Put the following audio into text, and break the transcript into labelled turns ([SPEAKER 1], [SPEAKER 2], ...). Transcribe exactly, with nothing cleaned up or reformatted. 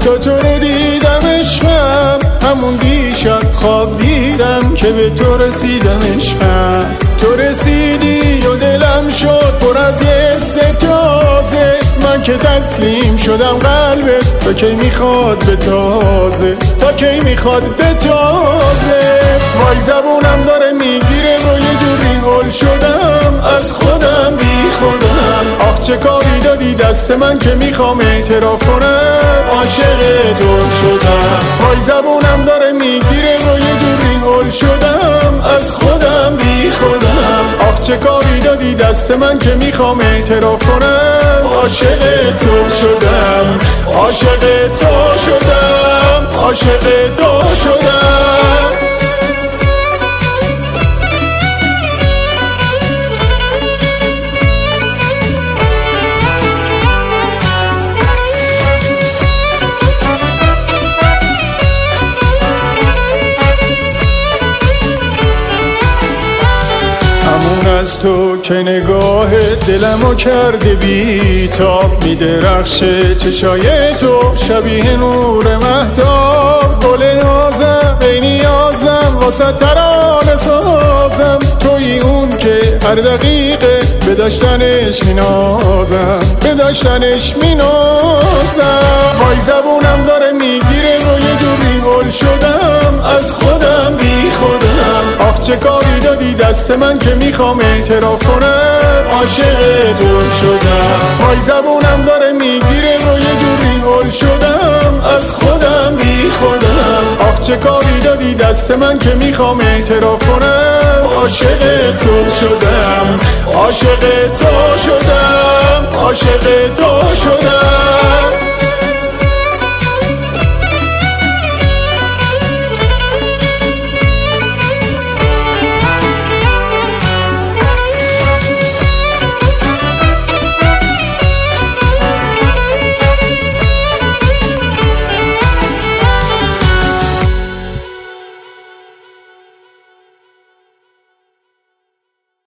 [SPEAKER 1] تا تو رو دیدم عشقم، همون دیشب خواب دیدم که به تو رسیدم عشقم. تو رسیدی و دلم شد پر از یه ستازه، من که تسلیم شدم قلبت تا کی میخواد به تازه، تا کی میخواد به تازه. وای زبونم داره میگیره و یه جوری هول شدم از خودم بی خودم. آخ چه کاری دادی دست من که میخوام اعتراف کنم عاشق تو شدم. وای زبونم داره میگیره و یه جوری هول شدم از خودم بی خودم. آخ چه کاری دادی دست من که میخوام اعتراف کنم عاشق تو شدم، عاشق تو شدم، عاشق تو شدم. از تو که نگاه دلمو کرده بی تاب، میدرخشه چشای تو شبیه نور مهتاب. گل نازم بی نیازم واسه ترانه سازم، توی اون که هر دقیقه به داشتنش مینازم، به داشتنش مینازم. وای زبونم داره میگیره و یه جوری هول شدم از خودم بی خودم. آخ چه کاری دادی دست من که میخوام اعتراف کنم عاشق تو شدم. وای زبونم داره میگیره و یه جوری هول شدم از خودم بی خودم. آخ چه کاری دادی دست من که میخوام اعتراف کنم عاشق تو شدم، عاشق تو شدم، عاشق تو شدم.